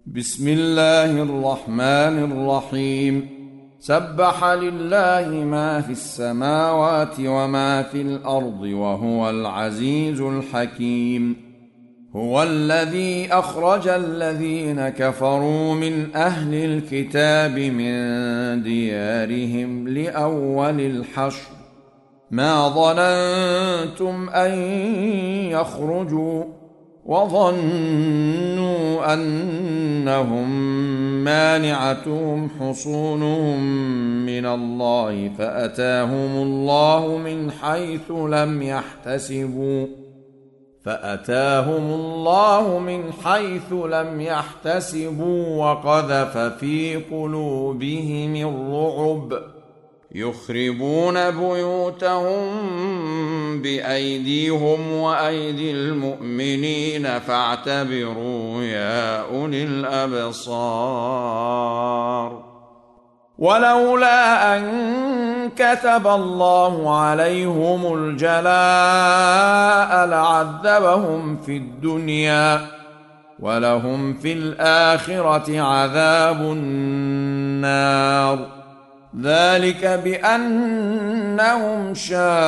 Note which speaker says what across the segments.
Speaker 1: بسم الله الرحمن الرحيم. سبح لله ما في السماوات وما في الأرض وهو العزيز الحكيم. هو الذي أخرج الذين كفروا من أهل الكتاب من ديارهم لأول الحشر ما ظننتم أن يخرجوا وظنوا أنهم مانعتهم حصونهم من الله فأتاهم الله من حيث لم يحتسبوا وقذف في قلوبهم الرعب يخربون بيوتهم بأيديهم وأيدي المؤمنين فاعتبروا يا أولي الأبصار. ولولا أن كتب الله عليهم الجلاء لعذبهم في الدنيا ولهم في الآخرة عذاب النار. ذلك بأنهم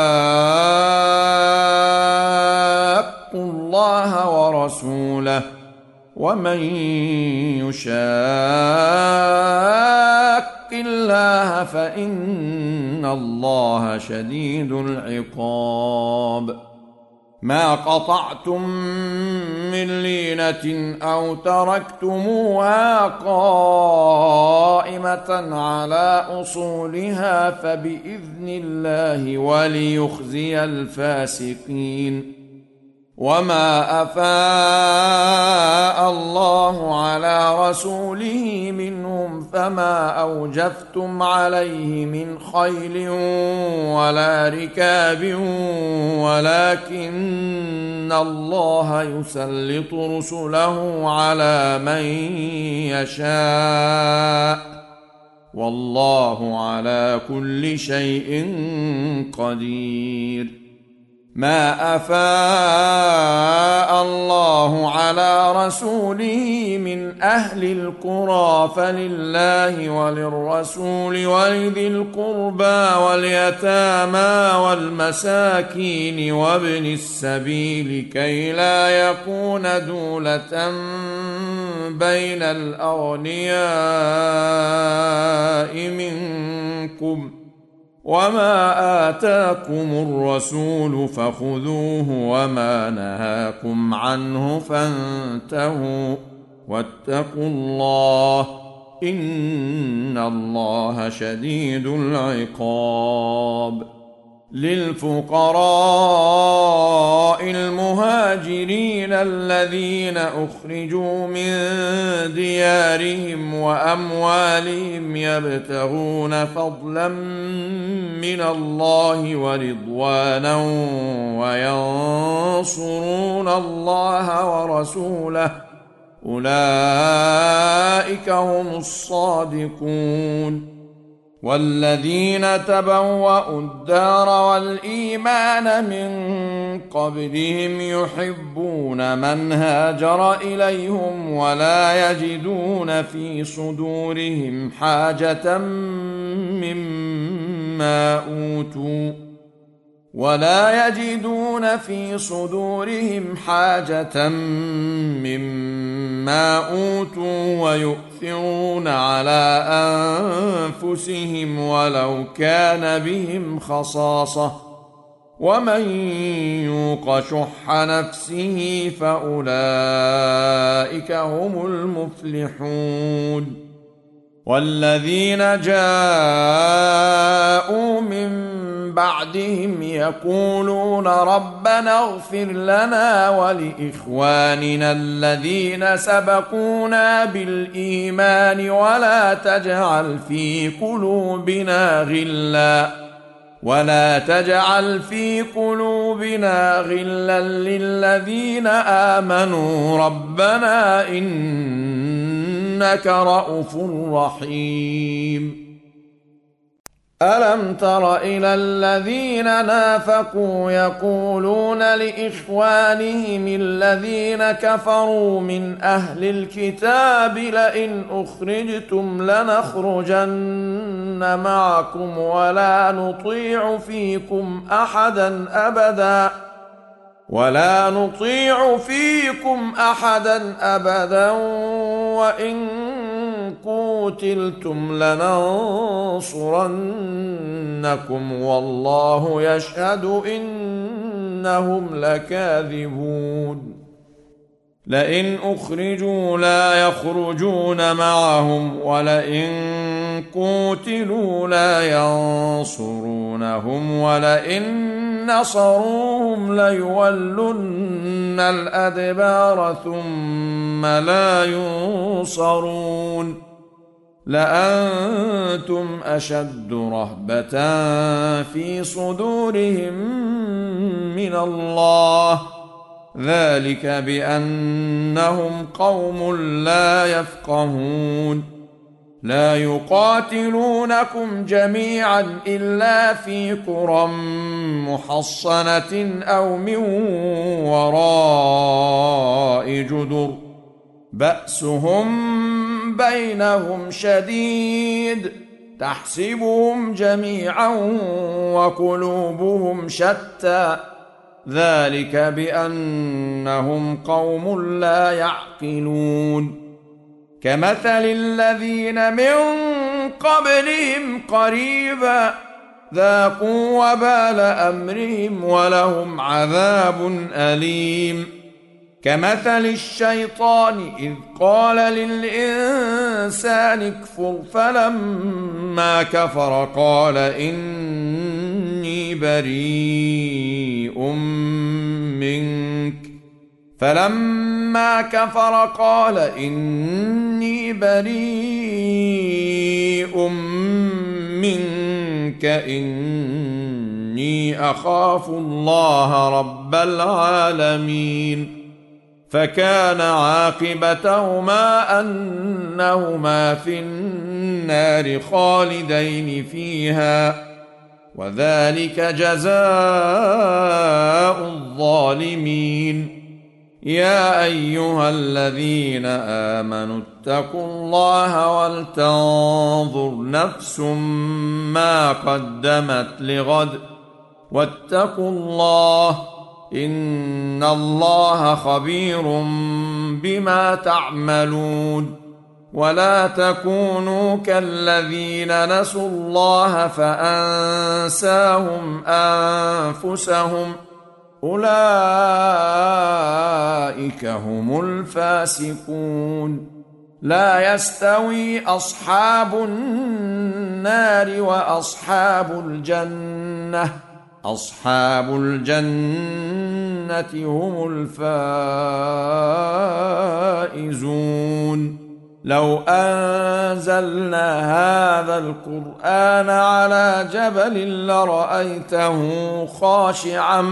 Speaker 1: شاقوا الله ورسوله ومن يشاق الله فإن الله شديد العقاب. ما قطعتم من لينة أو تركتموها قائمة على أصولها فبإذن الله وليخزي الفاسقين. وما أفاء الله على رسوله منهم فما أوجفتم عليه من خيل ولا ركاب ولكن الله يسلط رسله على من يشاء والله على كل شيء قدير. ما أفاء الله على رسوله من أهل القرى فلله وللرسول ولذي القربى واليتامى والمساكين وابن السبيل كي لا يكون دولة بين الأغنياء منكم. وما آتاكم الرسول فخذوه وما نهاكم عنه فانتهوا واتقوا الله إن الله شديد العقاب. للفقراء المهاجرين الذين أخرجوا من ديارهم وأموالهم يبتغون فضلا من الله ورضوانا وينصرون الله ورسوله أولئك هم الصادقون. والذين تبوأوا الدار والإيمان من قبلهم يحبون من هاجر إليهم ولا يجدون في صدورهم حاجة مما أوتوا ويؤثرون على أنفسهم ولو كان بهم خصاصة ومن يوق شح نفسه فأولئك هم المفلحون. والذين جاءوا من بعدهم يقولون ربنا اغفر لنا ولإخواننا الذين سبقونا بالإيمان ولا تجعل في قلوبنا غلا للذين آمنوا ربنا إنك رؤوف رحيم. ألم تر إلى الذين نافقوا يقولون لإخوانهم الذين كفروا من أهل الكتاب لئن أخرجتم لنخرجن معكم ولا نطيع فيكم أحدا أبدا وإن قوتلتم لننصرنكم والله يشهد إنهم لكاذبون لئن أخرجوا لا يخرجون معهم ولئن قوتلوا لا ينصرونهم ولئن نصروهم ليولن الأدبار ثم لا ينصرون لأنتم أشد رهبة في صدورهم من الله ذلك بأنهم قوم لا يفقهون لا يقاتلونكم جميعا إلا في قرى محصنة أو من وراء جدر بأسهم بينهم شديد تحسبهم جميعا وقلوبهم شتى ذلك بأنهم قوم لا يعقلون كمثل الذين من قبلهم قريبا ذاقوا وبال أمرهم ولهم عذاب أليم كمثل الشيطان إذ قال للإنسان اكفر فلما كفر قال إني بريء منك إني أخاف الله رب العالمين فكان عاقبتهما أنهما في النار خالدين فيها وذلك جزاء الظالمين يا أيها الذين آمنوا اتقوا الله ولتنظر نفس ما قدمت لغد واتقوا الله إن الله خبير بما تعملون ولا تكونوا كالذين نسوا الله فأنساهم أنفسهم أولئك هم الفاسقون لا يستوي أصحاب النار وأصحاب الجنة أصحاب الجنة هم الفائزون لو أنزلنا هذا القرآن على جبل لرأيته خاشعا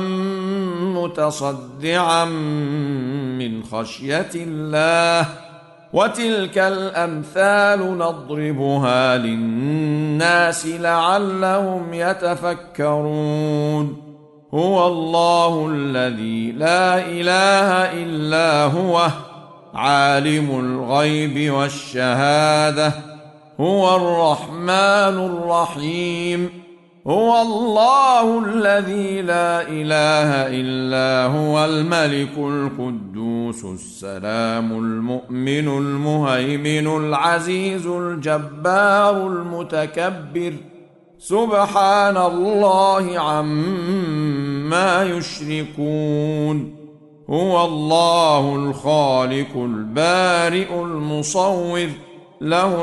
Speaker 1: متصدعا من خشية الله وتلك الأمثال نضربها للناس لعلهم يتفكرون هو الله الذي لا إله إلا هو عالم الغيب والشهادة هو الرحمن الرحيم هو الله الذي لا إله إلا هو الملك القدوس السلام المؤمن المهيمن العزيز الجبار المتكبر سبحان الله عما يشركون هو الله الخالق البارئ المصور له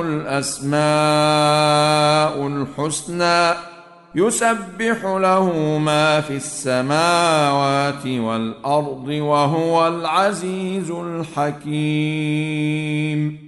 Speaker 1: الأسماء الحسنى يسبح له ما في السماوات والأرض وهو العزيز الحكيم